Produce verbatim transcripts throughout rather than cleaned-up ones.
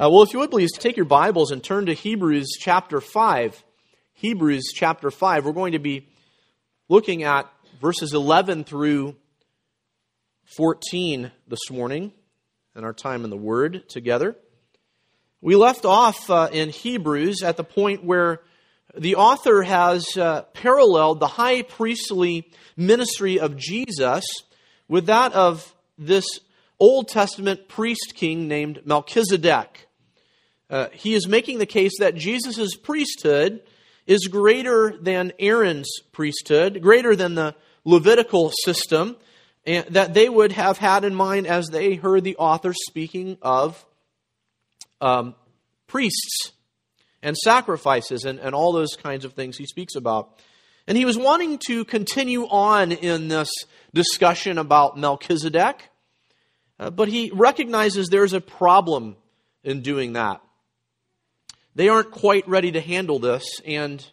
Uh, well, if you would please take your Bibles and turn to Hebrews chapter five. Hebrews chapter five. We're going to be looking at verses eleven through fourteen this morning in our time in the Word together. We left off uh, in Hebrews at the point where the author has uh, paralleled the high priestly ministry of Jesus with that of this Old Testament priest king named Melchizedek. Uh, he is making the case that Jesus' priesthood is greater than Aaron's priesthood, greater than the Levitical system, and that they would have had in mind as they heard the author speaking of um, priests and sacrifices and, and all those kinds of things he speaks about. And he was wanting to continue on in this discussion about Melchizedek, uh, but he recognizes there's a problem in doing that. They aren't quite ready to handle this, and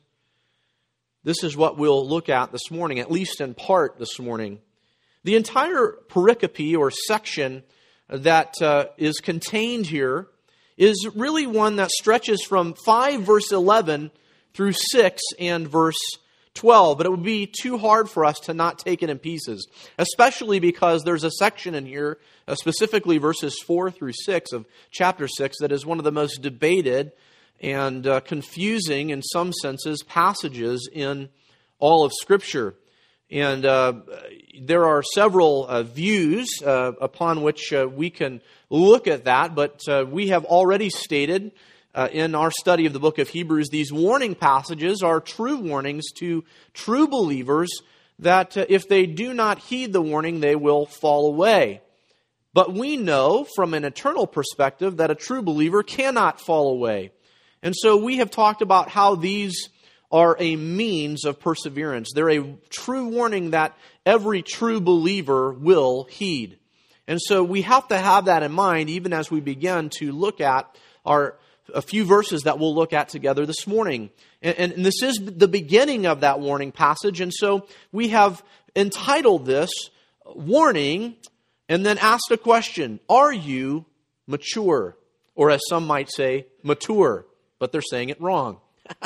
this is what we'll look at this morning, at least in part this morning. The entire pericope or section that uh, is contained here is really one that stretches from five verse eleven through six and verse twelve. But it would be too hard for us to not take it in pieces, especially because there's a section in here, uh, specifically verses four through six of chapter six, that is one of the most debated and uh, confusing, in some senses, passages in all of Scripture. And uh, there are several uh, views uh, upon which uh, we can look at that, but uh, we have already stated uh, in our study of the book of Hebrews, these warning passages are true warnings to true believers that uh, if they do not heed the warning, they will fall away. But we know from an eternal perspective that a true believer cannot fall away. And so we have talked about how these are a means of perseverance. They're a true warning that every true believer will heed. And so we have to have that in mind even as we begin to look at our a few verses that we'll look at together this morning. And, and this is the beginning of that warning passage. And so we have entitled this Warning, and then asked a question: are you mature? Or as some might say, mature. But they're saying it wrong.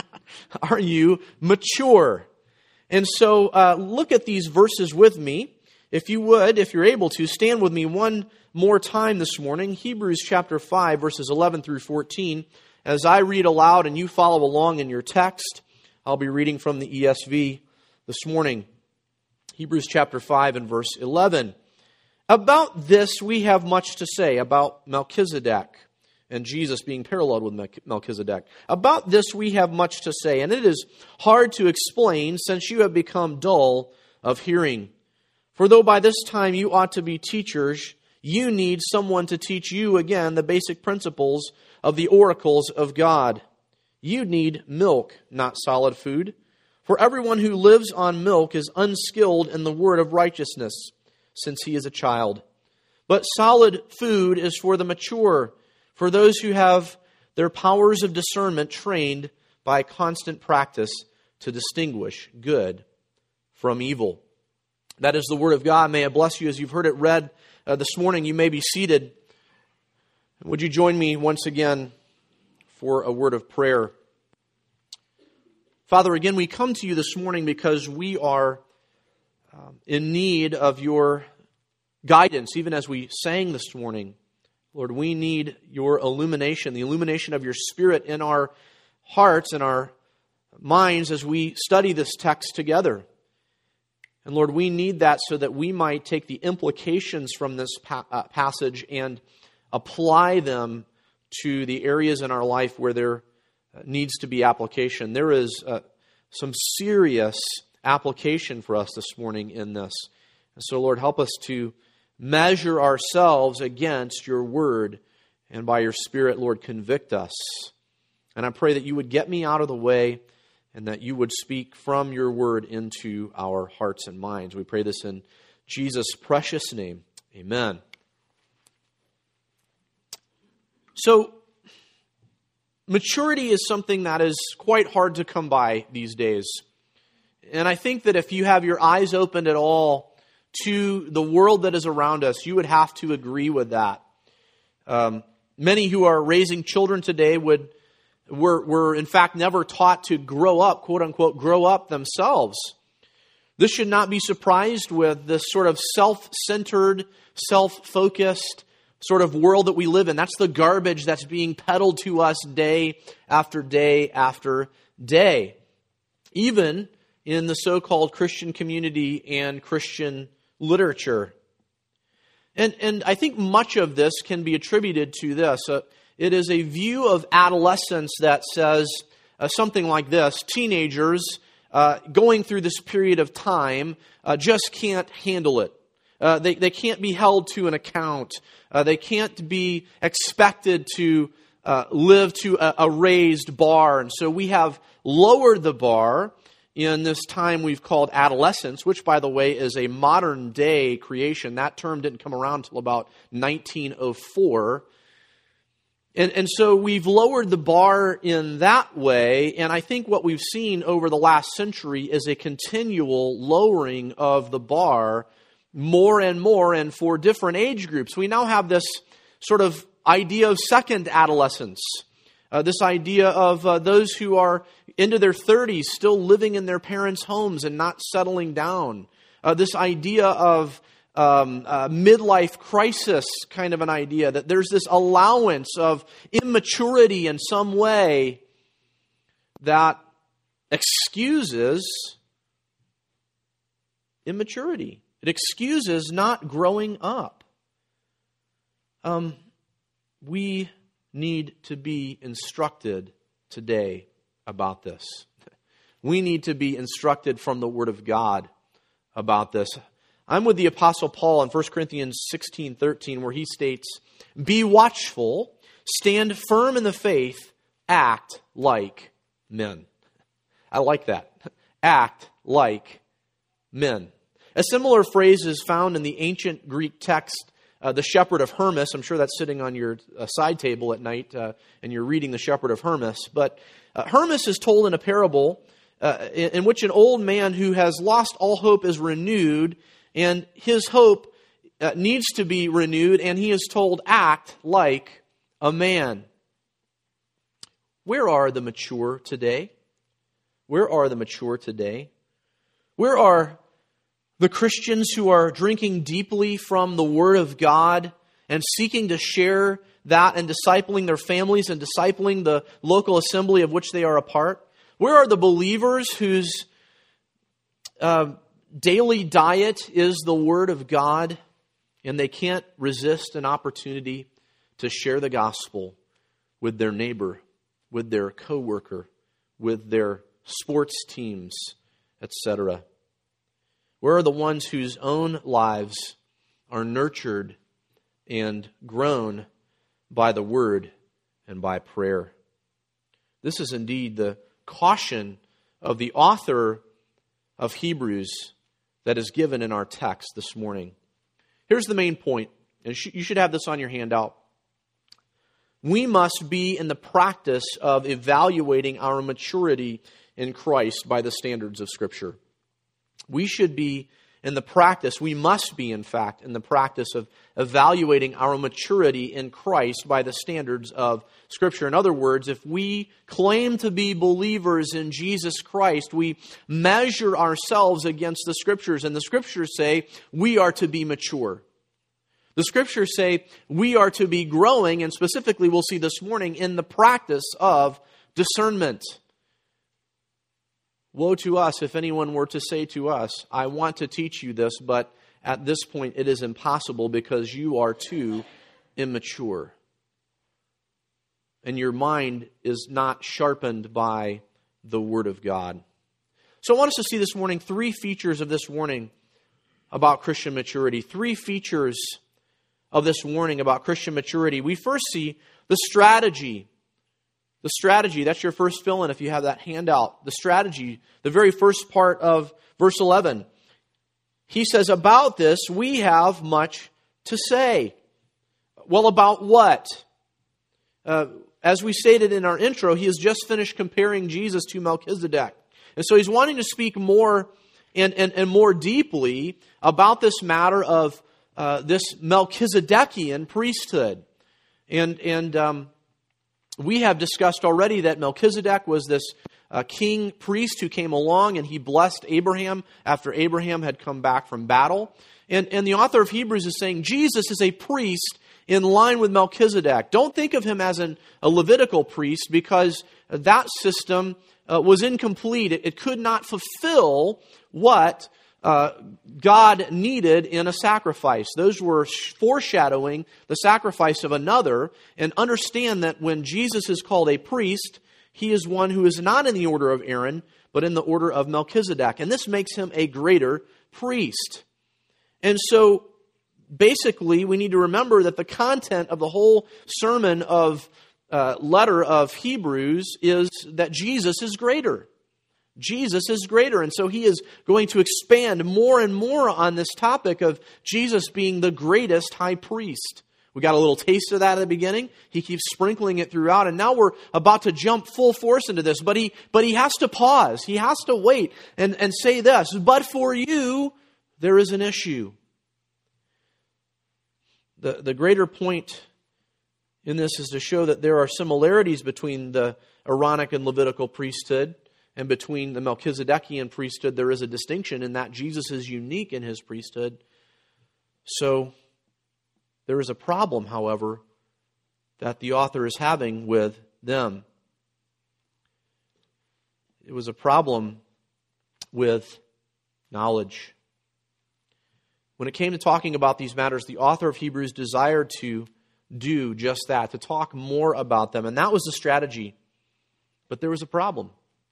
Are you mature? And so uh, look at these verses with me. If you would, if you're able to, stand with me one more time this morning. Hebrews chapter five, verses eleven through fourteen. As I read aloud and you follow along in your text, I'll be reading from the E S V this morning. Hebrews chapter five and verse eleven. About this we have much to say, about Melchizedek and Jesus being paralleled with Melchizedek. About this we have much to say, and it is hard to explain since you have become dull of hearing. For though by this time you ought to be teachers, you need someone to teach you again the basic principles of the oracles of God. You need milk, not solid food. For everyone who lives on milk is unskilled in the word of righteousness, since he is a child. But solid food is for the mature, for those who have their powers of discernment trained by constant practice to distinguish good from evil. That is the word of God. May it bless you as you've heard it read uh, this morning. You may be seated. Would you join me once again for a word of prayer? Father, again, we come to you this morning because we are um, in need of your guidance, even as we sang this morning. Lord, we need your illumination, the illumination of your Spirit in our hearts and our minds as we study this text together. And Lord, we need that so that we might take the implications from this pa- uh, passage and apply them to the areas in our life where there needs to be application. There is uh, some serious application for us this morning in this. And so, Lord, help us to measure ourselves against your word, and by your Spirit, Lord, convict us. And I pray that you would get me out of the way and that you would speak from your word into our hearts and minds. We pray this in Jesus' precious name. Amen. So, maturity is something that is quite hard to come by these days. And I think that if you have your eyes opened at all to the world that is around us, you would have to agree with that. Um, Many who are raising children today would were, were in fact never taught to grow up, quote unquote, grow up themselves. This should not be surprised with this sort of self-centered, self-focused sort of world that we live in. That's the garbage that's being peddled to us day after day after day. Even in the so-called Christian community and Christian literature. And, and I think much of this can be attributed to this. Uh, it is a view of adolescence that says uh, something like this: teenagers uh, going through this period of time uh, just can't handle it. Uh, they, they can't be held to an account. Uh, they can't be expected to uh, live to a, a raised bar. And so we have lowered the bar in this time we've called adolescence, which, by the way, is a modern day creation. That term didn't come around until about nineteen oh four. And, and so we've lowered the bar in that way, and I think what we've seen over the last century is a continual lowering of the bar more and more, and for different age groups. We now have this sort of idea of second adolescence. Uh, this idea of uh, those who are into their thirties still living in their parents' homes and not settling down. Uh, this idea of um, uh, midlife crisis kind of an idea, that there's this allowance of immaturity in some way that excuses immaturity. It excuses not growing up. Um, we need to be instructed today about this. We need to be instructed from the Word of God about this. I'm with the Apostle Paul in First Corinthians sixteen thirteen, where he states, "Be watchful, stand firm in the faith, act like men." I like that. Act like men. A similar phrase is found in the ancient Greek text, Uh, the Shepherd of Hermas. I'm sure that's sitting on your uh, side table at night, uh, and you're reading the Shepherd of Hermas. But uh, Hermas is told in a parable uh, in, in which an old man who has lost all hope is renewed, and his hope uh, needs to be renewed, and he is told, act like a man. Where are the mature today? Where are the mature today? Where are the Christians who are drinking deeply from the Word of God and seeking to share that and discipling their families and discipling the local assembly of which they are a part? Where are the believers whose uh, daily diet is the Word of God and they can't resist an opportunity to share the gospel with their neighbor, with their coworker, with their sports teams, et cetera? Where are the ones whose own lives are nurtured and grown by the Word and by prayer? This is indeed the caution of the author of Hebrews that is given in our text this morning. Here's the main point, and you should have this on your handout. We must be in the practice of evaluating our maturity in Christ by the standards of Scripture. We should be in the practice, we must be, in fact, in the practice of evaluating our maturity in Christ by the standards of Scripture. In other words, if we claim to be believers in Jesus Christ, we measure ourselves against the Scriptures, and the Scriptures say we are to be mature. The Scriptures say we are to be growing, and specifically we'll see this morning, in the practice of discernment. Woe to us if anyone were to say to us, I want to teach you this, but at this point it is impossible because you are too immature. And your mind is not sharpened by the Word of God. So I want us to see this morning three features of this warning about Christian maturity. Three features of this warning about Christian maturity. We first see the strategy. The strategy, that's your first fill-in if you have that handout. The strategy, the very first part of verse eleven. He says, about this we have much to say. Well, about what? Uh, as we stated in our intro, he has just finished comparing Jesus to Melchizedek. And so he's wanting to speak more and, and, and more deeply about this matter of uh, this Melchizedekian priesthood. And, and um, we have discussed already that Melchizedek was this uh, king priest who came along and he blessed Abraham after Abraham had come back from battle. And, and the author of Hebrews is saying Jesus is a priest in line with Melchizedek. Don't think of him as an, a Levitical priest, because that system uh, was incomplete. It, it could not fulfill what uh, God needed in a sacrifice. Those were foreshadowing the sacrifice of another. And understand that when Jesus is called a priest, he is one who is not in the order of Aaron, but in the order of Melchizedek. And this makes him a greater priest. And so, basically, we need to remember that the content of the whole sermon of uh, letter of Hebrews is that Jesus is greater. Jesus is greater. And so he is going to expand more and more on this topic of Jesus being the greatest high priest. We got a little taste of that at the beginning. He keeps sprinkling it throughout. And now we're about to jump full force into this. But he, but he has to pause. He has to wait and, and say this. But for you, there is an issue. The, the greater point in this is to show that there are similarities between the Aaronic and Levitical priesthood, and between the Melchizedekian priesthood there is a distinction in that Jesus is unique in his priesthood. So there is a problem, however, that the author is having with them. It was a problem with knowledge. When it came to talking about these matters, the author of Hebrews desired to do just that, to talk more about them. And that was the strategy. But there was a problem.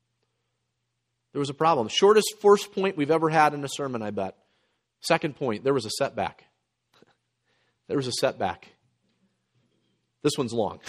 There was a problem. Shortest first point we've ever had in a sermon, I bet. Second point, there was a setback. There was a setback. This one's long.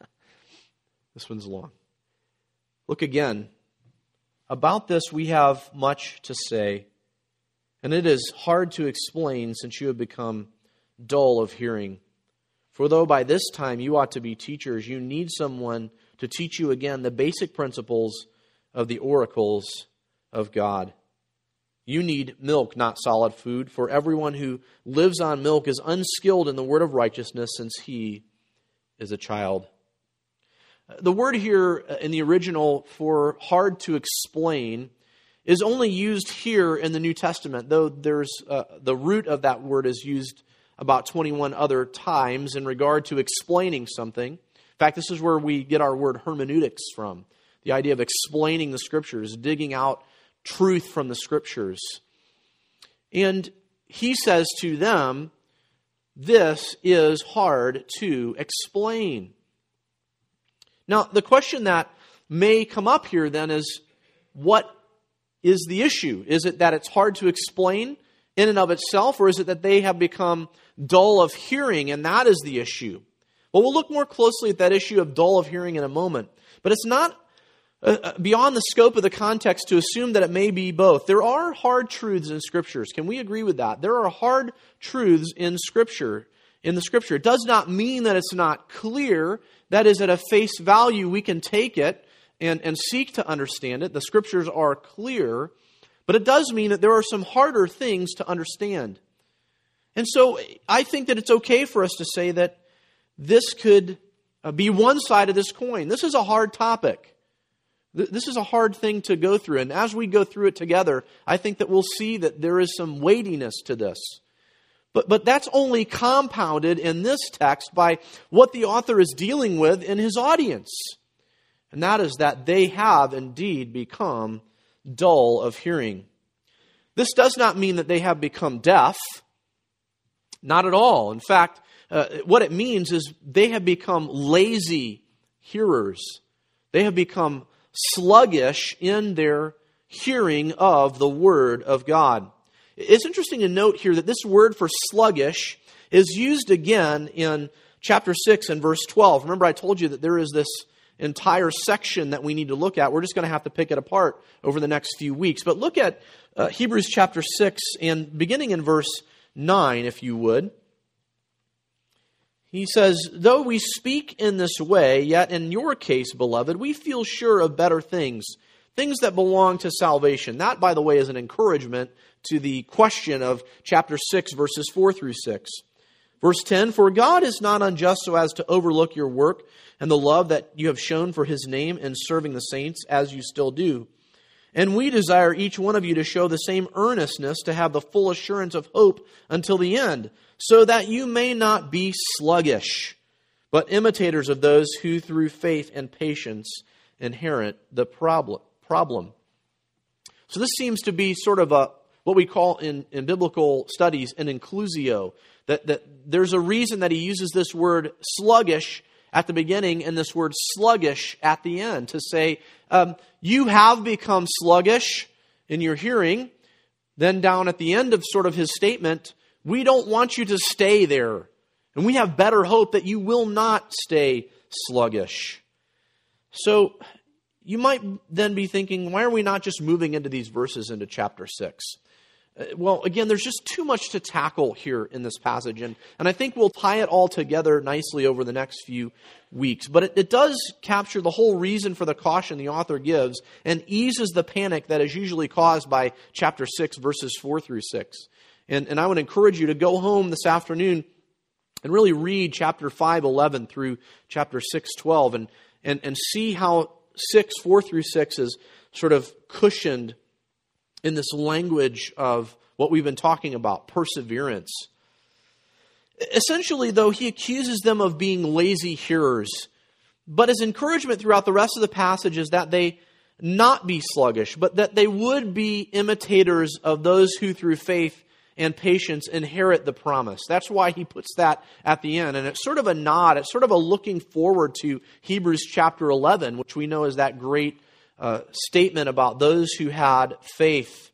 This one's long. Look again. About this we have much to say, and it is hard to explain since you have become dull of hearing. For though by this time you ought to be teachers, you need someone to teach you again the basic principles of the oracles of God. You need milk, not solid food, for everyone who lives on milk is unskilled in the word of righteousness, since he is a child. The word here in the original for hard to explain is only used here in the New Testament, though there's uh, the root of that word is used about twenty-one other times in regard to explaining something. In fact, this is where we get our word hermeneutics from, the idea of explaining the Scriptures, digging out truth from the Scriptures. And he says to them, this is hard to explain. Now, the question that may come up here then is, what is the issue? Is it that it's hard to explain in and of itself, or is it that they have become dull of hearing, and that is the issue? Well, we'll look more closely at that issue of dull of hearing in a moment. But it's not uh, beyond the scope of the context to assume that it may be both. There are hard truths in Scriptures. Can we agree with that? There are hard truths in Scripture. In the Scripture, it does not mean that it's not clear. That is, at a face value, we can take it and, and seek to understand it. The Scriptures are clear, but it does mean that there are some harder things to understand. And so I think that it's okay for us to say that this could be one side of this coin. This is a hard topic. This is a hard thing to go through. And as we go through it together, I think that we'll see that there is some weightiness to this. But, but that's only compounded in this text by what the author is dealing with in his audience. And that is that they have indeed become dull of hearing. This does not mean that they have become deaf. Not at all. In fact, uh, what it means is they have become lazy hearers. They have become sluggish in their hearing of the Word of God. It's interesting to note here that this word for sluggish is used again in chapter six and verse twelve. Remember, I told you that there is this entire section that we need to look at. We're just going to have to pick it apart over the next few weeks. But look at uh, Hebrews chapter six, and beginning in verse nine, if you would. He says, though we speak in this way, yet in your case, beloved, we feel sure of better things, things that belong to salvation. That, by the way, is an encouragement to the question of chapter six, verses four through six. Verse ten, for God is not unjust so as to overlook your work and the love that you have shown for his name in serving the saints, as you still do. And we desire each one of you to show the same earnestness, to have the full assurance of hope until the end, so that you may not be sluggish, but imitators of those who through faith and patience inherit the problem. problem. So this seems to be sort of a what we call in, in biblical studies an inclusio, that, that there's a reason that he uses this word sluggish at the beginning and this word sluggish at the end, to say, um, you have become sluggish in your hearing. Then down at the end of sort of his statement, we don't want you to stay there. And we have better hope that you will not stay sluggish. So you might then be thinking, why are we not just moving into these verses into chapter six? Well, again, there's just too much to tackle here in this passage, and, and I think we'll tie it all together nicely over the next few weeks. But it, it does capture the whole reason for the caution the author gives and eases the panic that is usually caused by chapter six, verses four through six. And, and I would encourage you to go home this afternoon and really read chapter five eleven through chapter six twelve and, and, and see how six, four through six is sort of cushioned in this language of what we've been talking about, perseverance. Essentially, though, he accuses them of being lazy hearers. But his encouragement throughout the rest of the passage is that they not be sluggish, but that they would be imitators of those who through faith and patience inherit the promise. That's why he puts that at the end. And it's sort of a nod, it's sort of a looking forward to Hebrews chapter eleven, which we know is that great Uh, statement about those who had faith.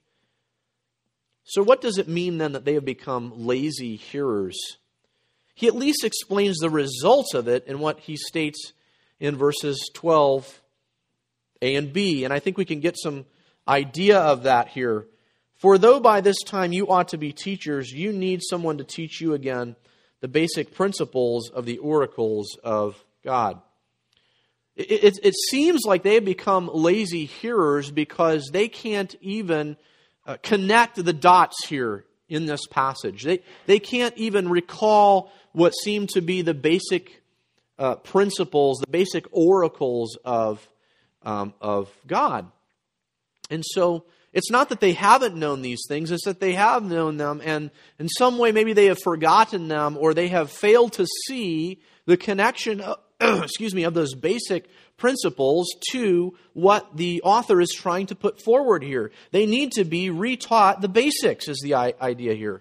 So what does it mean then that they have become lazy hearers? He at least explains the results of it in what he states in verses twelve A and B. And I think we can get some idea of that here. For though by this time you ought to be teachers, you need someone to teach you again the basic principles of the oracles of God. It, it, it seems like they have become lazy hearers because they can't even uh, connect the dots here in this passage. They, they can't even recall what seem to be the basic uh, principles, the basic oracles of, um, of God. And so it's not that they haven't known these things, it's that they have known them, and in some way maybe they have forgotten them, or they have failed to see the connection of, excuse me, of those basic principles to what the author is trying to put forward here. They need to be retaught the basics, is the idea here.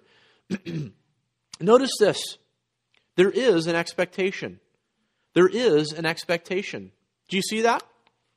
Notice this. There is an expectation. There is an expectation. Do you see that?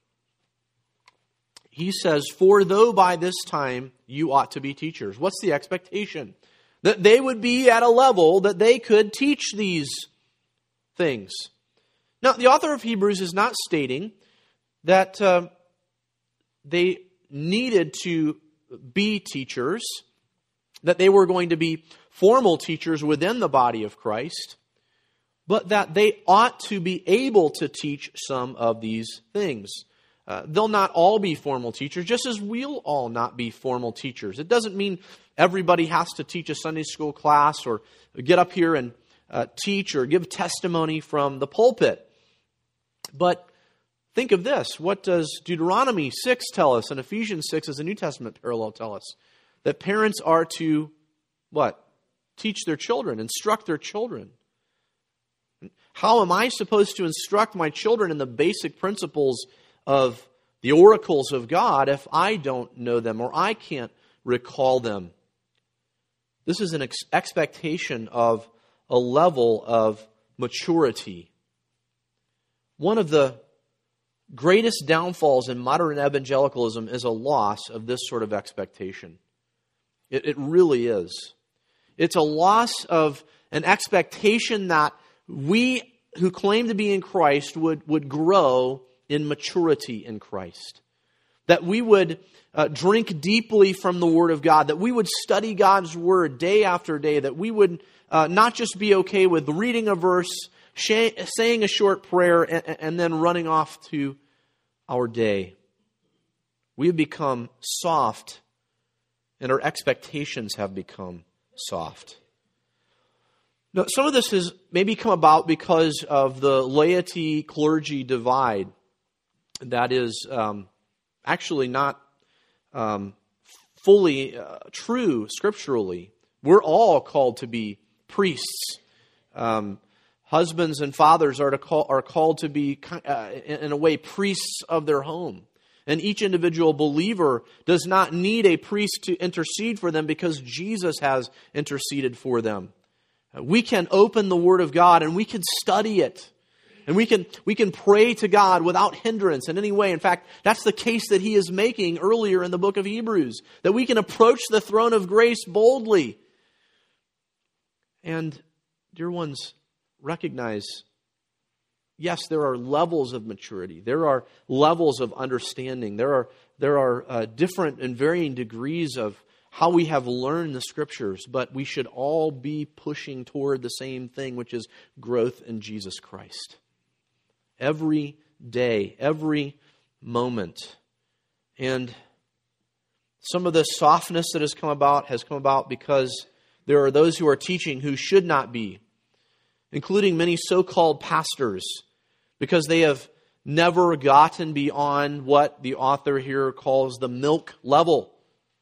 He says, for though by this time you ought to be teachers. What's the expectation? That they would be at a level that they could teach these things. Now, the author of Hebrews is not stating that uh, they needed to be teachers, that they were going to be formal teachers within the body of Christ, but that they ought to be able to teach some of these things. Uh, they'll not all be formal teachers, just as we'll all not be formal teachers. It doesn't mean everybody has to teach a Sunday school class or get up here and uh, teach or give testimony from the pulpit. But think of this. What does Deuteronomy six tell us, and Ephesians six as a New Testament parallel tell us? That parents are to, what? Teach their children, instruct their children. How am I supposed to instruct my children in the basic principles of the oracles of God if I don't know them or I can't recall them? This is an ex- expectation of a level of maturity. One of the greatest downfalls in modern evangelicalism is a loss of this sort of expectation. It, it really is. It's a loss of an expectation that we who claim to be in Christ would, would grow in maturity in Christ. That we would uh, drink deeply from the Word of God. That we would study God's Word day after day. That we would uh, not just be okay with reading a verse, sh- saying a short prayer, and, and then running off to our day. We have become soft, and our expectations have become soft. Now, some of this has maybe come about because of the laity-clergy divide that is um, actually not um, fully uh, true scripturally. We're all called to be priests. Um, husbands and fathers are to call, are called to be, uh, in a way, priests of their home. And each individual believer does not need a priest to intercede for them because Jesus has interceded for them. We can open the Word of God and we can study it. And we can we can pray to God without hindrance in any way. In fact, that's the case that he is making earlier in the book of Hebrews. That we can approach the throne of grace boldly. And, dear ones, recognize, yes, there are levels of maturity. There are levels of understanding. There are, there are uh, different and varying degrees of how we have learned the Scriptures, but we should all be pushing toward the same thing, which is growth in Jesus Christ. Every day, every moment. And some of the softness that has come about has come about because there are those who are teaching who should not be, including many so-called pastors, because they have never gotten beyond what the author here calls the milk level.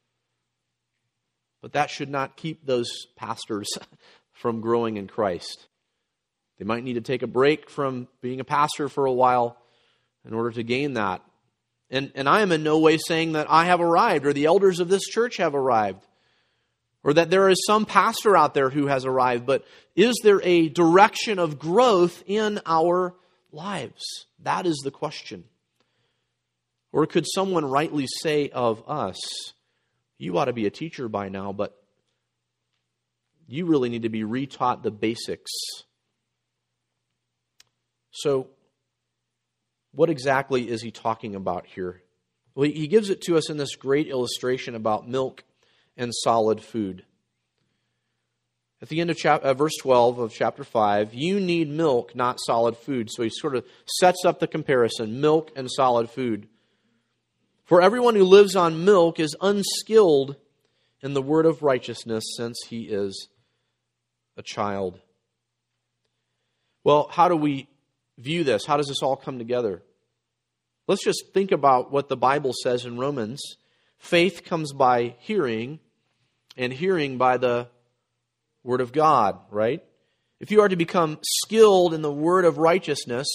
But that should not keep those pastors from growing in Christ. They might need to take a break from being a pastor for a while in order to gain that. And, and I am in no way saying that I have arrived or the elders of this church have arrived or that there is some pastor out there who has arrived. But is there a direction of growth in our lives? That is the question. Or could someone rightly say of us, you ought to be a teacher by now, but you really need to be retaught the basics. So, what exactly is he talking about here? Well, he gives it to us in this great illustration about milk and solid food. At the end of chap- uh, verse twelve of chapter five, you need milk, not solid food. So he sort of sets up the comparison, milk and solid food. For everyone who lives on milk is unskilled in the word of righteousness, since he is a child. Well, how do we view this? How does this all come together? Let's just think about what the Bible says in Romans. Faith comes by hearing, and hearing by the Word of God, right? If you are to become skilled in the word of righteousness,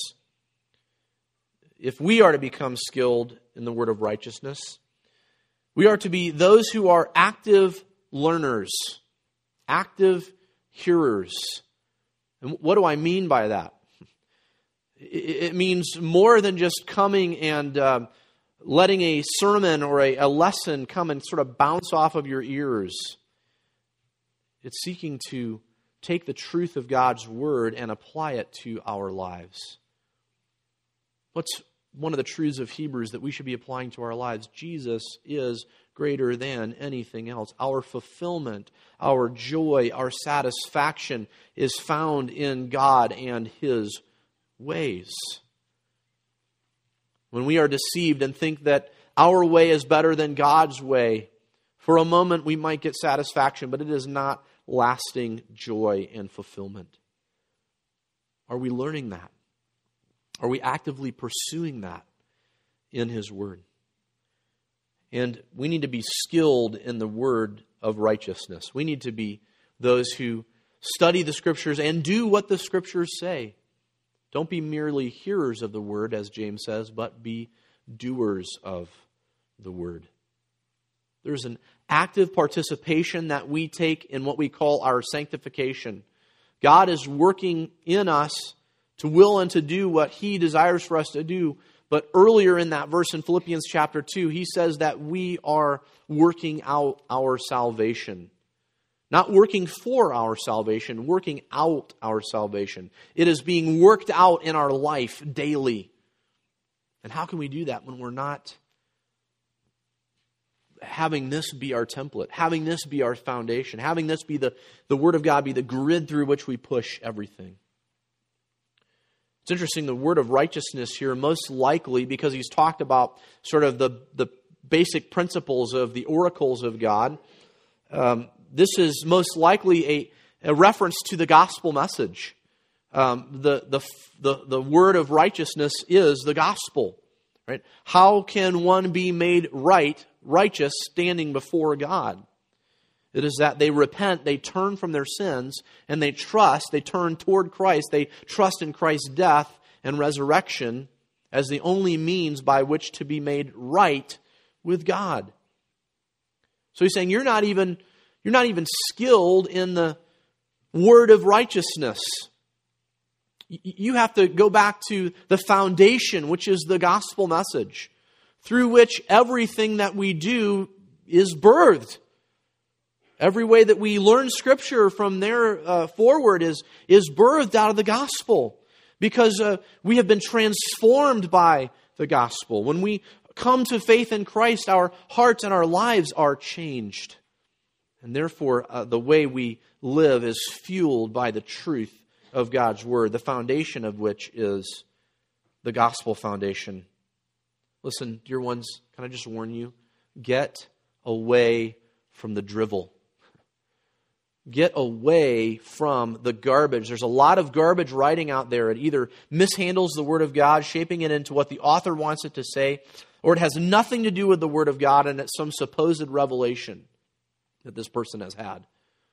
if we are to become skilled in the word of righteousness, we are to be those who are active learners, active hearers. And what do I mean by that? It means more than just coming and uh, letting a sermon or a, a lesson come and sort of bounce off of your ears. It's seeking to take the truth of God's Word and apply it to our lives. What's one of the truths of Hebrews that we should be applying to our lives? Jesus is greater than anything else. Our fulfillment, our joy, our satisfaction is found in God and His ways. When we are deceived and think that our way is better than God's way, for a moment we might get satisfaction, but it is not lasting joy and fulfillment. Are we learning that? Are we actively pursuing that in His Word? And we need to be skilled in the word of righteousness. We need to be those who study the Scriptures and do what the Scriptures say. Don't be merely hearers of the Word, as James says, but be doers of the Word. There's an active participation that we take in what we call our sanctification. God is working in us to will and to do what He desires for us to do. But earlier in that verse in Philippians chapter two, he says that we are working out our salvation. Not working for our salvation, working out our salvation. It is being worked out in our life daily. And how can we do that when we're not having this be our template, having this be our foundation, having this be the, the Word of God be the grid through which we push everything? It's interesting, the word of righteousness here, most likely because he's talked about sort of the, the basic principles of the oracles of God. Um, this is most likely a a reference to the gospel message. Um, the, the, the, the word of righteousness is the gospel. Right? How can one be made right, righteous, standing before God? It is that they repent, they turn from their sins, and they trust, they turn toward Christ, they trust in Christ's death and resurrection as the only means by which to be made right with God. So he's saying you're not even, you're not even skilled in the word of righteousness. You have to go back to the foundation, which is the gospel message, through which everything that we do is birthed. Every way that we learn Scripture from there uh, forward is, is birthed out of the gospel, because uh, we have been transformed by the gospel. When we come to faith in Christ, our hearts and our lives are changed. And therefore, uh, the way we live is fueled by the truth of God's Word, the foundation of which is the gospel foundation. Listen, dear ones, can I just warn you? Get away from the drivel. Get away from the garbage. There's a lot of garbage writing out there. It either mishandles the Word of God, shaping it into what the author wants it to say, or it has nothing to do with the Word of God and it's some supposed revelation that this person has had.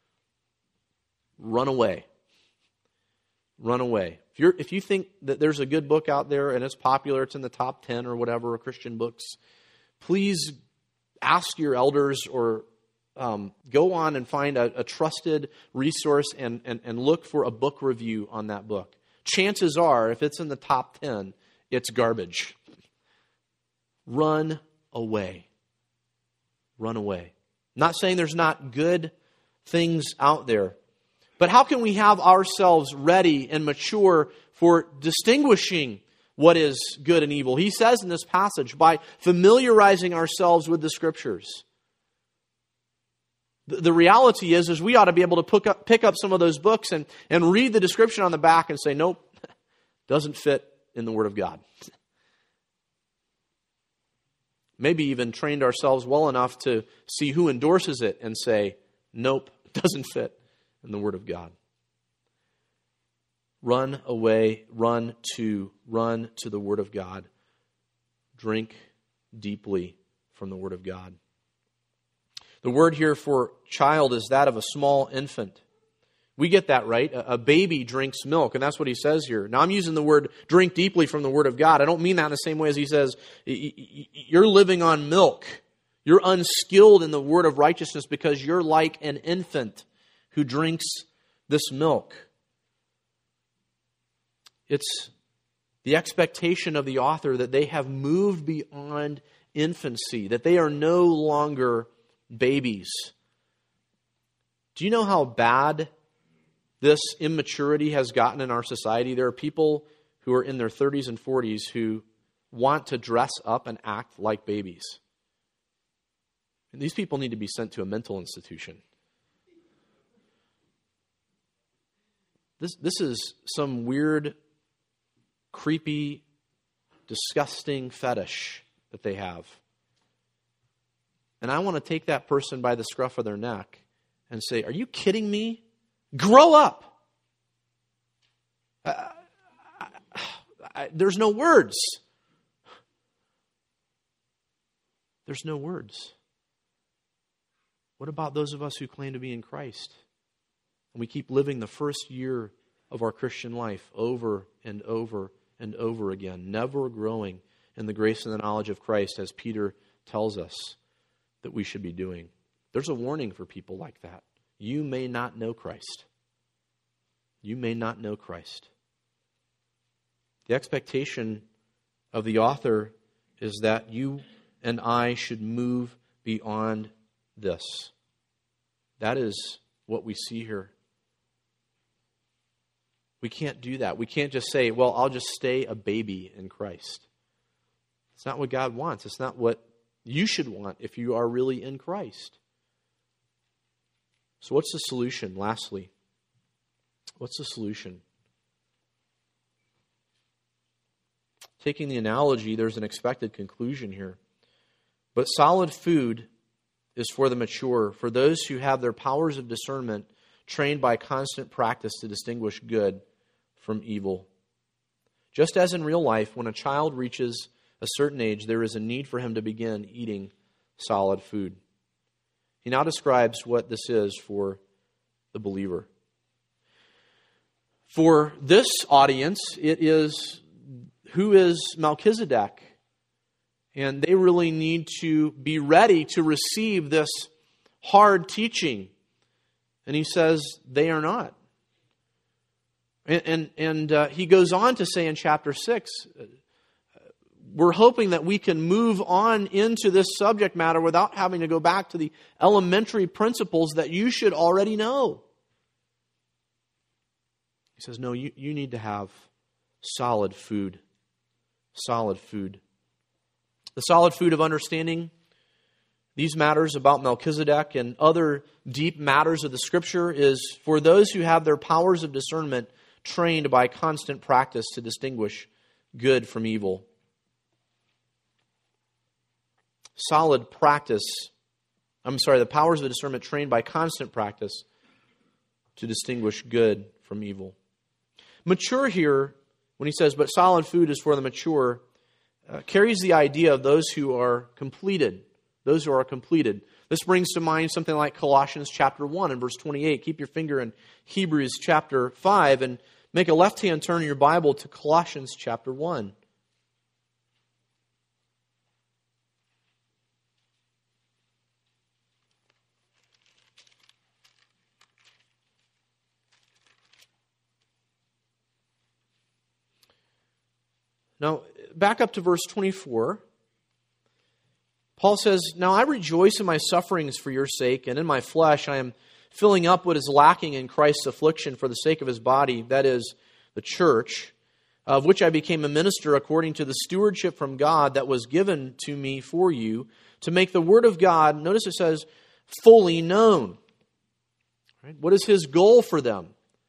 Run away. Run away. If you're, if you think that there's a good book out there and it's popular, it's in the top ten or whatever, Christian books, please ask your elders or um, go on and find a, a trusted resource and, and, and look for a book review on that book. Chances are, if it's in the top ten, it's garbage. Run away. Run away. I'm not saying there's not good things out there. But how can we have ourselves ready and mature for distinguishing what is good and evil? He says in this passage, by familiarizing ourselves with the Scriptures. The, the reality is, is we ought to be able to pick up, pick up some of those books and, and read the description on the back and say, nope, doesn't fit in the Word of God. Maybe even trained ourselves well enough to see who endorses it and say, nope, doesn't fit in the Word of God. Run away, run to, run to the Word of God. Drink deeply from the Word of God. The word here for child is that of a small infant. We get that right. A baby drinks milk, and that's what he says here. Now, I'm using the word drink deeply from the Word of God. I don't mean that in the same way as he says, you're living on milk. You're unskilled in the word of righteousness because you're like an infant who drinks this milk. It's the expectation of the author that they have moved beyond infancy, that they are no longer babies. Do you know how bad this immaturity has gotten in our society? There are people who are in their thirties and forties who want to dress up and act like babies. And these people need to be sent to a mental institution. This, this is some weird, creepy, disgusting fetish that they have. And I want to take that person by the scruff of their neck and say, are you kidding me? Grow up. Uh, I, I, there's no words. There's no words. What about those of us who claim to be in Christ? And we keep living the first year of our Christian life over and over and over again, never growing in the grace and the knowledge of Christ, as Peter tells us that we should be doing. There's a warning for people like that. You may not know Christ. You may not know Christ. The expectation of the author is that you and I should move beyond this. That is what we see here. We can't do that. We can't just say, well, I'll just stay a baby in Christ. It's not what God wants. It's not what you should want if you are really in Christ. So what's the solution, lastly? What's the solution? Taking the analogy, there's an expected conclusion here. But solid food is for the mature, for those who have their powers of discernment trained by constant practice to distinguish good from evil. Just as in real life, when a child reaches a certain age, there is a need for him to begin eating solid food. He now describes what this is for the believer. For this audience, it is, who is Melchizedek? And they really need to be ready to receive this hard teaching. And he says they are not. And, and, and uh, he goes on to say in chapter six, we're hoping that we can move on into this subject matter without having to go back to the elementary principles that you should already know. He says, no, you, you need to have solid food. Solid food. The solid food of understanding these matters about Melchizedek and other deep matters of the Scripture is for those who have their powers of discernment trained by constant practice to distinguish good from evil. Solid practice, I'm sorry, the powers of discernment trained by constant practice to distinguish good from evil. Mature here, when he says, but solid food is for the mature, uh, carries the idea of those who are completed. Those who are completed. This brings to mind something like Colossians chapter one and verse twenty-eight. Keep your finger in Hebrews chapter five and make a left-hand turn in your Bible to Colossians chapter one. Now, back up to verse twenty-four. Paul says, now I rejoice in my sufferings for your sake, and in my flesh I am filling up what is lacking in Christ's affliction for the sake of his body, that is, the church, of which I became a minister according to the stewardship from God that was given to me for you, to make the word of God, notice it says, fully known. Right? What is his goal for them?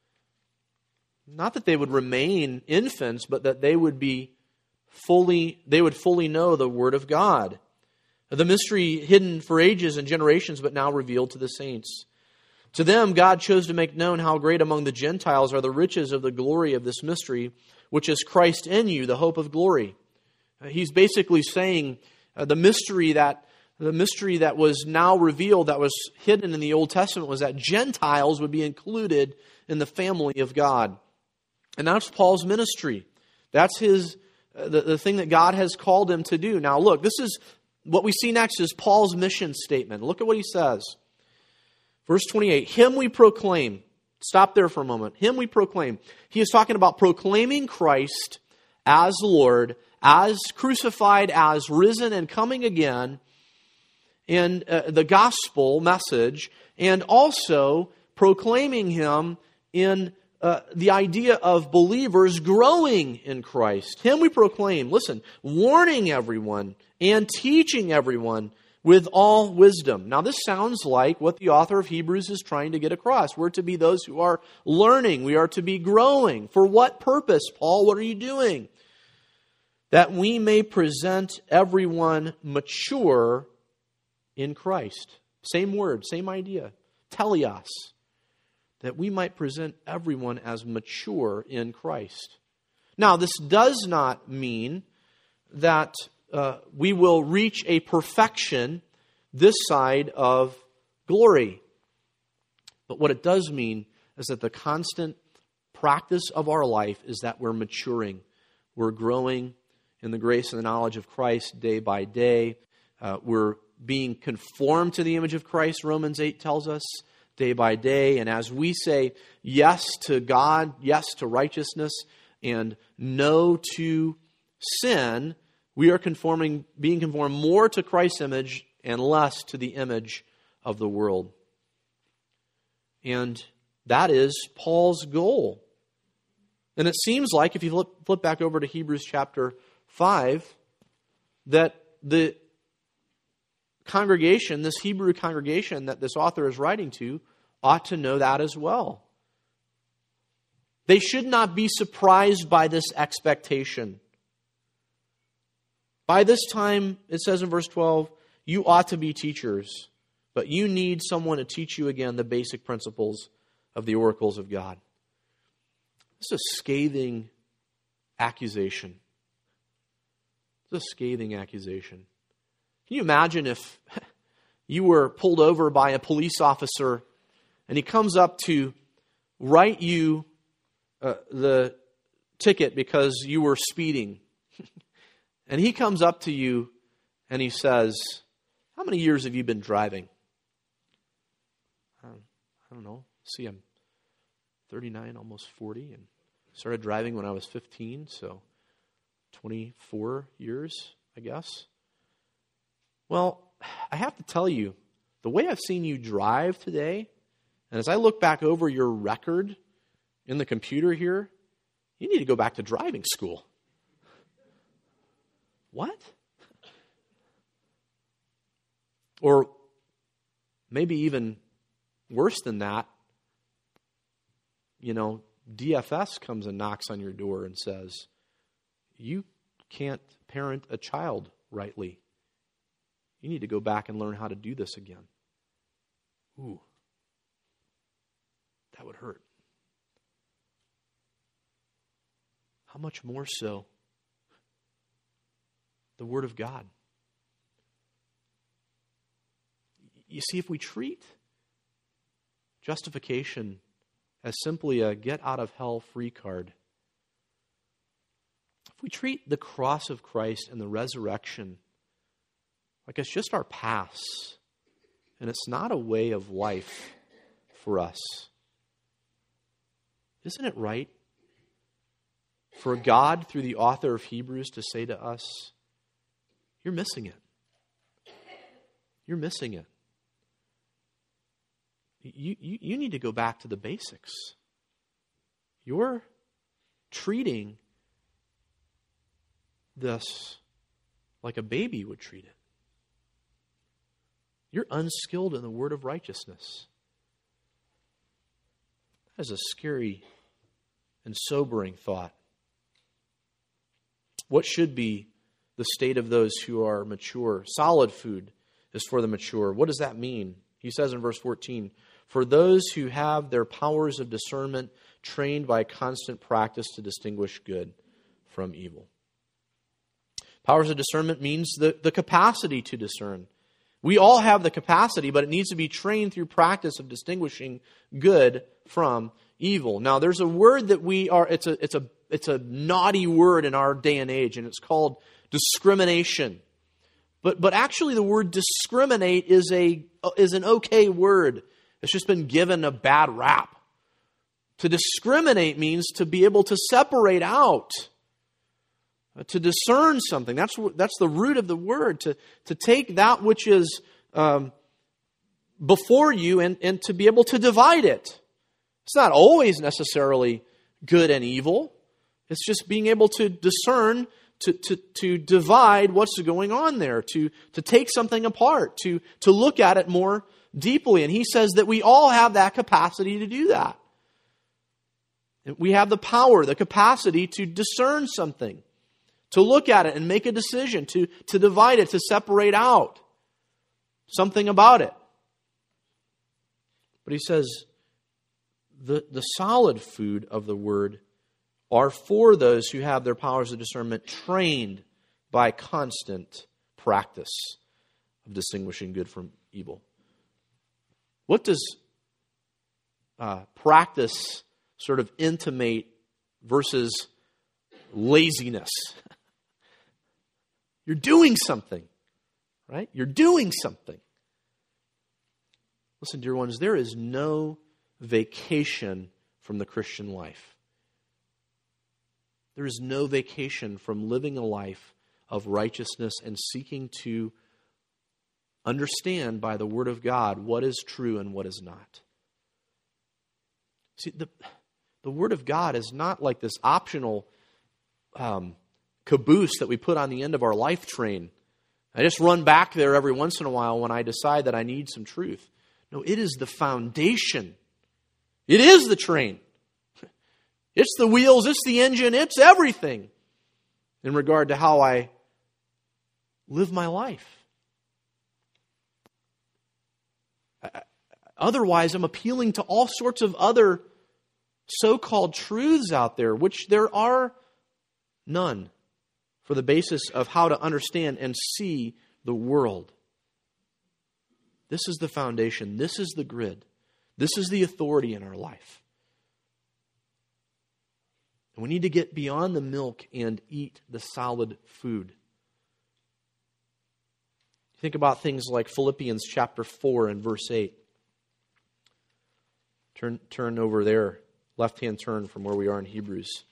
Not that they would remain infants, but that they would be fully, they would fully know the word of God. The mystery hidden for ages and generations, but now revealed to the saints. To them, God chose to make known how great among the Gentiles are the riches of the glory of this mystery, which is Christ in you, the hope of glory. He's basically saying uh, the mystery that the mystery that was now revealed, that was hidden in the Old Testament, was that Gentiles would be included in the family of God. And that's Paul's ministry. That's his uh, the, the thing that God has called him to do. Now, look, this is what we see next is Paul's mission statement. Look at what he says. Verse twenty-eight, him we proclaim. Stop there for a moment. Him we proclaim. He is talking about proclaiming Christ as Lord, as crucified, as risen and coming again, and uh, the gospel message, and also proclaiming him in uh, the idea of believers growing in Christ. Him we proclaim, listen, warning everyone and teaching everyone with all wisdom. Now, this sounds like what the author of Hebrews is trying to get across. We're to be those who are learning. We are to be growing. For what purpose, Paul? What are you doing? That we may present everyone mature in Christ. Same word, same idea. Teleos. That we might present everyone as mature in Christ. Now, this does not mean that Uh, we will reach a perfection this side of glory. But what it does mean is that the constant practice of our life is that we're maturing. We're growing in the grace and the knowledge of Christ day by day. Uh, we're being conformed to the image of Christ, Romans eight tells us, day by day. And as we say yes to God, yes to righteousness, and no to sin, we are conforming, being conformed more to Christ's image and less to the image of the world. And that is Paul's goal. And it seems like, if you flip, flip back over to Hebrews chapter five, that the congregation, this Hebrew congregation that this author is writing to, ought to know that as well. They should not be surprised by this expectation. By this time, it says in verse twelve, you ought to be teachers, but you need someone to teach you again the basic principles of the oracles of God. This is a scathing accusation. It's a scathing accusation. Can you imagine if you were pulled over by a police officer and he comes up to write you uh, the ticket because you were speeding. And he comes up to you and he says, how many years have you been driving? I don't, I don't know. See, I'm thirty-nine, almost forty, and started driving when I was fifteen, so twenty-four years, I guess. Well, I have to tell you, the way I've seen you drive today, and as I look back over your record in the computer here, you need to go back to driving school. What? Or maybe even worse than that, you know, D F S comes and knocks on your door and says, you can't parent a child rightly. You need to go back and learn how to do this again. Ooh, that would hurt. How much more so the Word of God? You see, if we treat justification as simply a get-out-of-hell-free card, if we treat the cross of Christ and the resurrection like it's just our pass, and it's not a way of life for us, isn't it right for God, through the author of Hebrews, to say to us, you're missing it. You're missing it. You, you, you need to go back to the basics. You're treating this like a baby would treat it. You're unskilled in the word of righteousness. That is a scary and sobering thought. What should be the state of those who are mature? Solid food is for the mature. What does that mean? He says in verse fourteen, for those who have their powers of discernment trained by constant practice to distinguish good from evil. Powers of discernment means the, the capacity to discern. We all have the capacity, but it needs to be trained through practice of distinguishing good from evil. Now, there's a word that we are, it's a, it's a, it's a naughty word in our day and age, and it's called discrimination. But, but actually the word discriminate is a, is an okay word. It's just been given a bad rap. To discriminate means to be able to separate out, to discern something. That's that's the root of the word. To to take that which is um, before you and, and to be able to divide it. It's not always necessarily good and evil. It's just being able to discern, to to to divide what's going on there, to to take something apart, to to look at it more deeply. And he says that we all have that capacity to do that. We have the power, the capacity to discern something, to look at it and make a decision, to, to divide it, to separate out something about it. But he says, the, the solid food of the word are for those who have their powers of discernment trained by constant practice of distinguishing good from evil. What does uh, practice sort of intimate versus laziness? You're doing something, right? You're doing something. Listen, dear ones, there is no vacation from the Christian life. There is no vacation from living a life of righteousness and seeking to understand by the Word of God what is true and what is not. See, the, the Word of God is not like this optional um, caboose that we put on the end of our life train. I just run back there every once in a while when I decide that I need some truth. No, it is the foundation. It is the train. It's the wheels, it's the engine, it's everything in regard to how I live my life. Otherwise, I'm appealing to all sorts of other so-called truths out there, which there are none, for the basis of how to understand and see the world. This is the foundation. This is the grid. This is the authority in our life. And we need to get beyond the milk and eat the solid food. Think about things like Philippians chapter four and verse eight. Turn, turn over there, left-hand turn from where we are in Hebrews.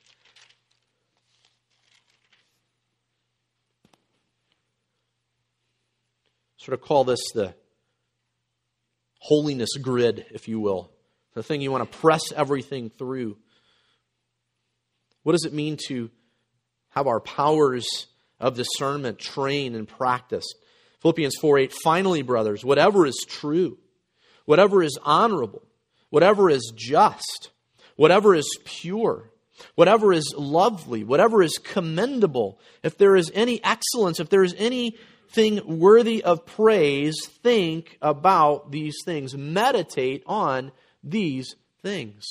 Sort of call this the holiness grid, if you will. The thing you want to press everything through. What does it mean to have our powers of discernment trained and practiced? Philippians four eight, finally, brothers, whatever is true, whatever is honorable, whatever is just, whatever is pure, whatever is lovely, whatever is commendable, if there is any excellence, if there is anything worthy of praise, think about these things. Meditate on these things.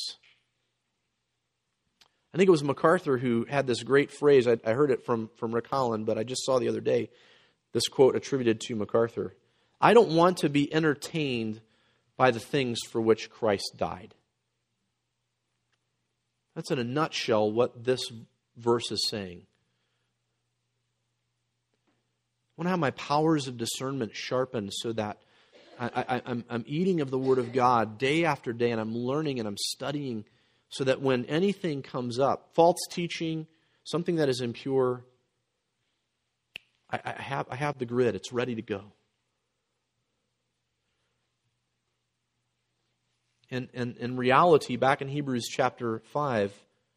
I think it was MacArthur who had this great phrase. I, I heard it from, from Rick Holland, but I just saw the other day this quote attributed to MacArthur. I don't want to be entertained by the things for which Christ died. That's in a nutshell what this verse is saying. I want to have my powers of discernment sharpened so that I, I, I'm, I'm eating of the Word of God day after day, and I'm learning and I'm studying so that when anything comes up, false teaching, something that is impure, I, I have I have the grid. It's ready to go. And, and in reality, back in Hebrews chapter five,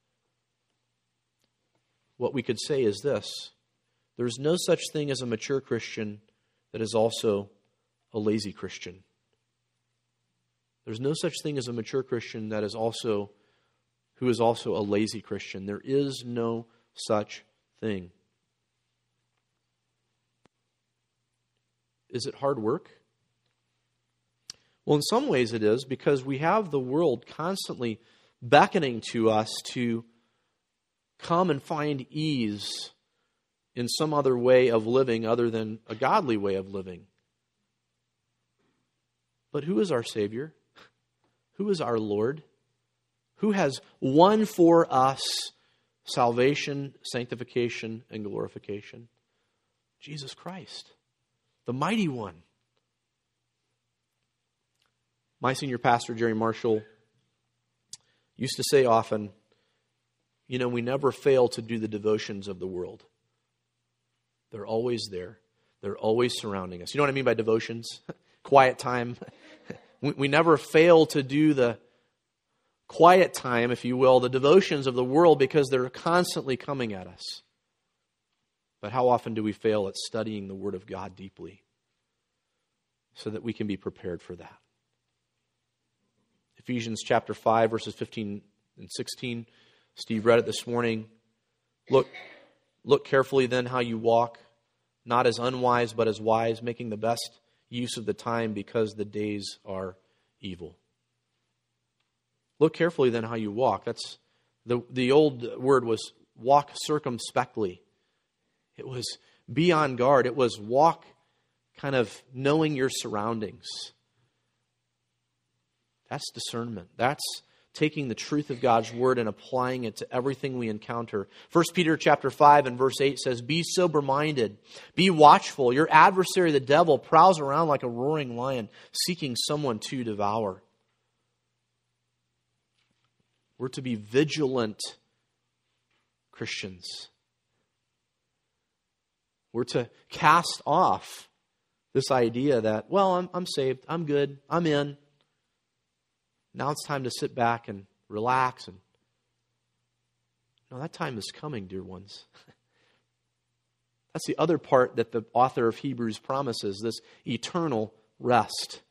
what we could say is this. There's no such thing as a mature Christian that is also a lazy Christian. There's no such thing as a mature Christian that is also, who is also a lazy Christian. There is no such thing. Is it hard work? Well, in some ways it is, because we have the world constantly beckoning to us to come and find ease in some other way of living other than a godly way of living. But who is our Savior? Who is our Lord? Who has won for us salvation, sanctification, and glorification? Jesus Christ, the mighty one. My senior pastor, Jerry Marshall, used to say often, you know, we never fail to do the devotions of the world. They're always there. They're always surrounding us. You know what I mean by devotions? Quiet time. we, we never fail to do the quiet time, if you will, the devotions of the world, because they're constantly coming at us. But how often do we fail at studying the Word of God deeply so that we can be prepared for that? Ephesians chapter five, verses fifteen and sixteen. Steve read it this morning. Look, look carefully then how you walk, not as unwise but as wise, making the best use of the time because the days are evil. Look carefully then how you walk. That's the the old word was walk circumspectly. It was be on guard. It was walk kind of knowing your surroundings. That's discernment. That's taking the truth of God's Word and applying it to everything we encounter. First Peter chapter five and verse eight says, be sober-minded, be watchful. Your adversary, the devil, prowls around like a roaring lion, seeking someone to devour. We're to be vigilant Christians. We're to cast off this idea that, well, I'm, I'm saved, I'm good, I'm in. Now it's time to sit back and relax. And no, that time is coming, dear ones. That's the other part that the author of Hebrews promises, this eternal rest.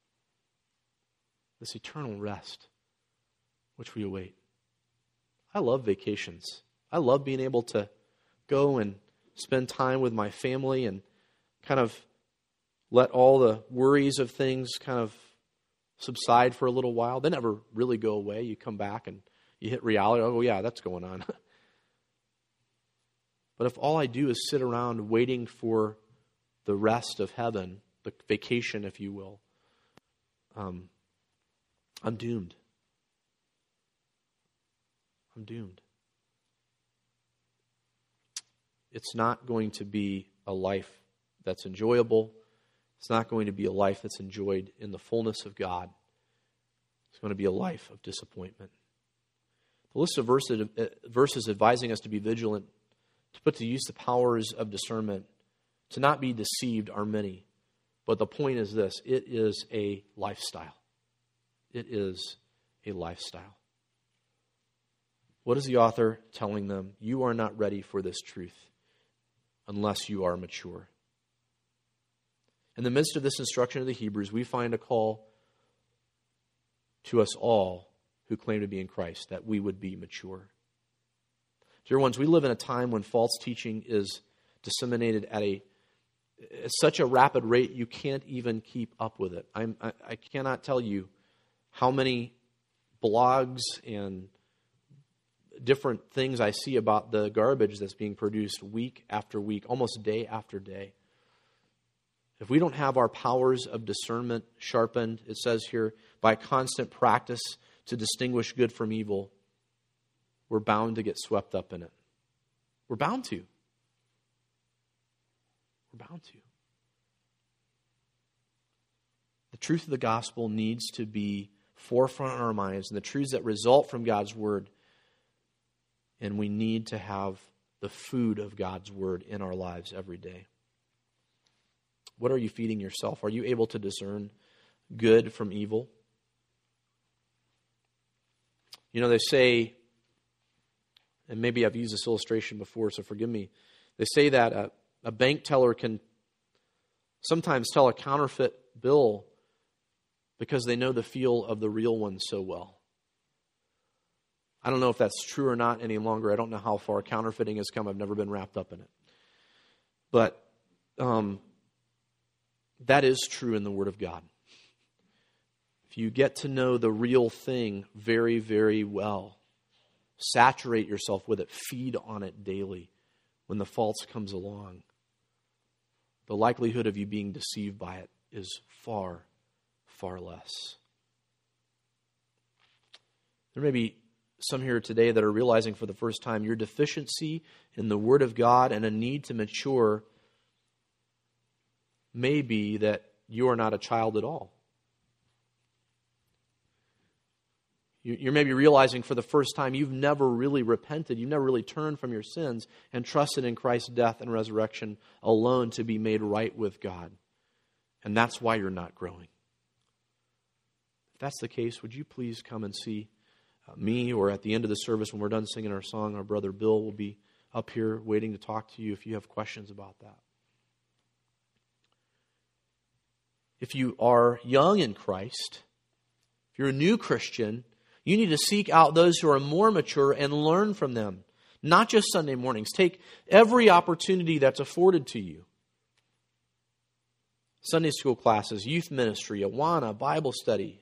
This eternal rest, which we await. I love vacations. I love being able to go and spend time with my family and kind of let all the worries of things kind of subside for a little while. They never really go away. You come back and you hit reality. Oh, yeah, that's going on. But if all I do is sit around waiting for the rest of heaven, the vacation, if you will, um, I'm doomed. I'm doomed. It's not going to be a life that's enjoyable. It's not going to be a life that's enjoyed in the fullness of God. It's going to be a life of disappointment. The list of verses, verses advising us to be vigilant, to put to use the powers of discernment, to not be deceived are many. But the point is this: it is a lifestyle. It is a lifestyle. What is the author telling them? You are not ready for this truth unless you are mature. In the midst of this instruction of the Hebrews, we find a call to us all who claim to be in Christ, that we would be mature. Dear ones, we live in a time when false teaching is disseminated at a at such a rapid rate you can't even keep up with it. I'm, I, I cannot tell you how many blogs and different things I see about the garbage that's being produced week after week, almost day after day. If we don't have our powers of discernment sharpened, it says here, by constant practice to distinguish good from evil, we're bound to get swept up in it. We're bound to. We're bound to. The truth of the gospel needs to be forefront in our minds, and the truths that result from God's word. And we need to have the food of God's word in our lives every day. What are you feeding yourself? Are you able to discern good from evil? You know, they say, and maybe I've used this illustration before, so forgive me. They say that a, a bank teller can sometimes tell a counterfeit bill because they know the feel of the real one so well. I don't know if that's true or not any longer. I don't know how far counterfeiting has come. I've never been wrapped up in it. But um, that is true in the Word of God. If you get to know the real thing very, very well, saturate yourself with it, feed on it daily, when the false comes along, the likelihood of you being deceived by it is far, far less. There may be some here today that are realizing for the first time your deficiency in the Word of God and a need to mature may be that you are not a child at all. You're maybe realizing for the first time you've never really repented, you've never really turned from your sins and trusted in Christ's death and resurrection alone to be made right with God. And that's why you're not growing. If that's the case, would you please come and see me, or at the end of the service when we're done singing our song, our brother Bill will be up here waiting to talk to you if you have questions about that. If you are young in Christ, if you're a new Christian, you need to seek out those who are more mature and learn from them. Not just Sunday mornings. Take every opportunity that's afforded to you. Sunday school classes, youth ministry, Awana, Bible study.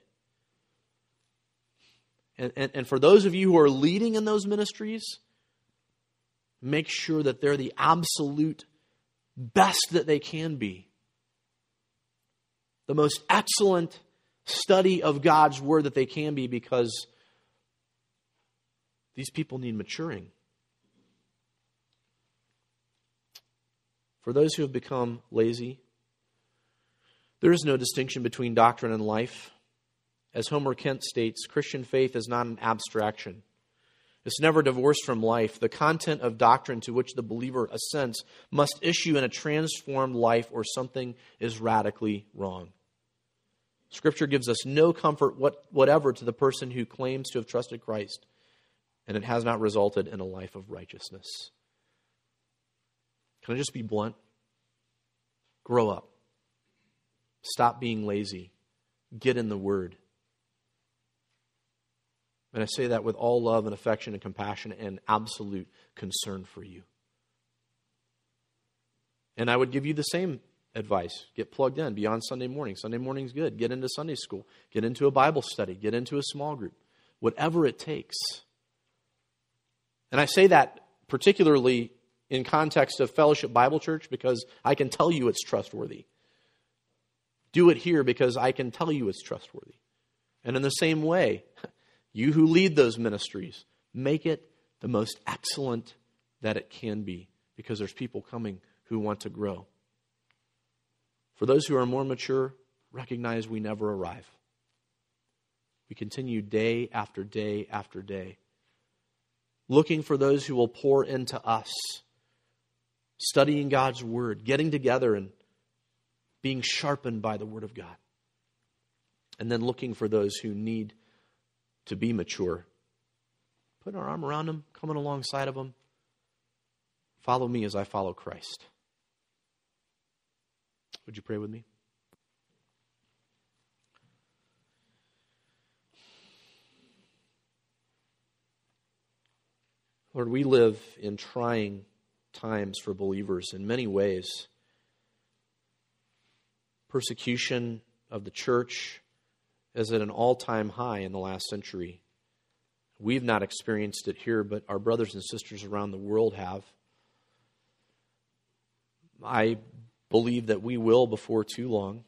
And, and, and for those of you who are leading in those ministries, make sure that they're the absolute best that they can be. The most excellent study of God's Word that they can be, because these people need maturing. For those who have become lazy, there is no distinction between doctrine and life. As Homer Kent states, Christian faith is not an abstraction. It's never divorced from life. The content of doctrine to which the believer assents must issue in a transformed life, or something is radically wrong. Scripture gives us no comfort what, whatever to the person who claims to have trusted Christ, and it has not resulted in a life of righteousness. Can I just be blunt? Grow up. Stop being lazy. Get in the Word. And I say that with all love and affection and compassion and absolute concern for you. And I would give you the same advice. Get plugged in. Be on Sunday morning. Sunday morning's good. Get into Sunday school. Get into a Bible study. Get into a small group. Whatever it takes. And I say that particularly in context of Fellowship Bible Church because I can tell you it's trustworthy. Do it here because I can tell you it's trustworthy. And in the same way, you who lead those ministries, make it the most excellent that it can be because there's people coming who want to grow. For those who are more mature, recognize we never arrive. We continue day after day after day, looking for those who will pour into us, studying God's Word, getting together and being sharpened by the Word of God. And then looking for those who need to be mature. Putting our arm around them, coming alongside of them. Follow me as I follow Christ. Would you pray with me? Lord, we live in trying times for believers in many ways. Persecution of the church is at an all-time high in the last century. We've not experienced it here, but our brothers and sisters around the world have. I believe that we will before too long.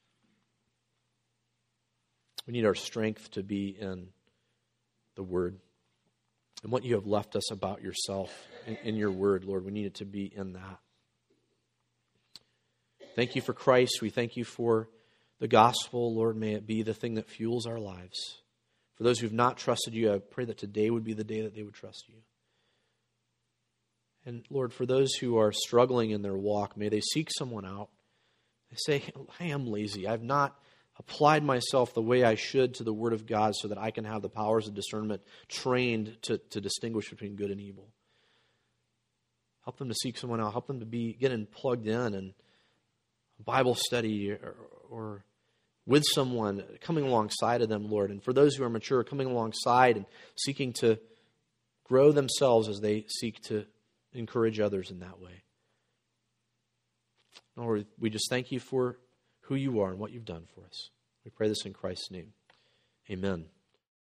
We need our strength to be in the Word. And what you have left us about yourself in, in your Word, Lord, we need it to be in that. Thank you for Christ. We thank you for the gospel. Lord, may it be the thing that fuels our lives. For those who have not trusted you, I pray that today would be the day that they would trust you. And Lord, for those who are struggling in their walk, may they seek someone out. They say, I am lazy. I've not applied myself the way I should to the Word of God so that I can have the powers of discernment trained to, to distinguish between good and evil. Help them to seek someone out. Help them to be getting plugged in and Bible study or, or with someone coming alongside of them, Lord. And for those who are mature, coming alongside and seeking to grow themselves as they seek to encourage others in that way. Lord, we just thank you for who you are and what you've done for us. We pray this in Christ's name. Amen.